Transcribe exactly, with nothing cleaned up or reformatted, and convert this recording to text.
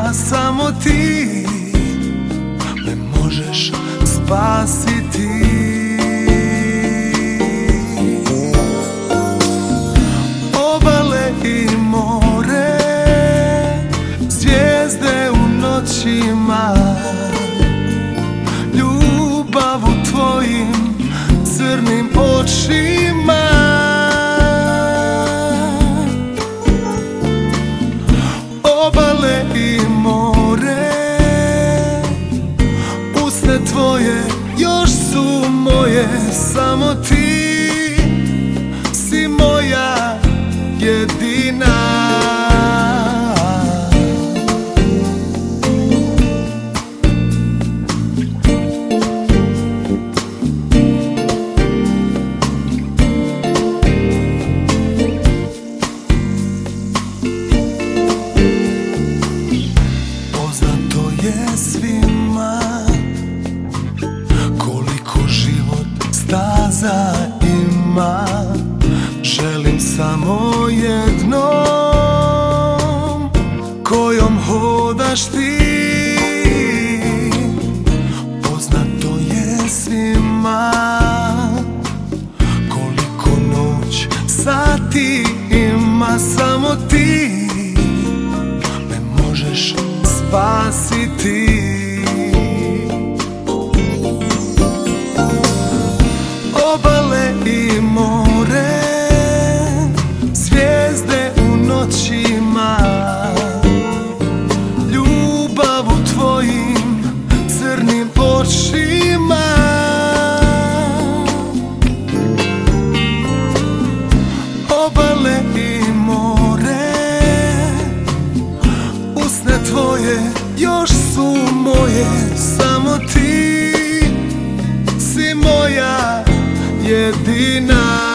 ima samo ti me možeš spasiti. Obale i more, zvijezde u noćima, ljubav u tvojim crnim očima. Obale i more, usne tvoje još su moje, samo ti si moja jedina. Poznato je svima koliko život staza ima. Želim samo jednom kojom hodaš ti. Poznato je svima koliko noć sati ima, samo ti me možeš spasiti. Obale i more, zvijezde u noćima, ljubav u tvojim crnim očima. Obale i more, usne tvoje još su moje, samo ti si moja jedina.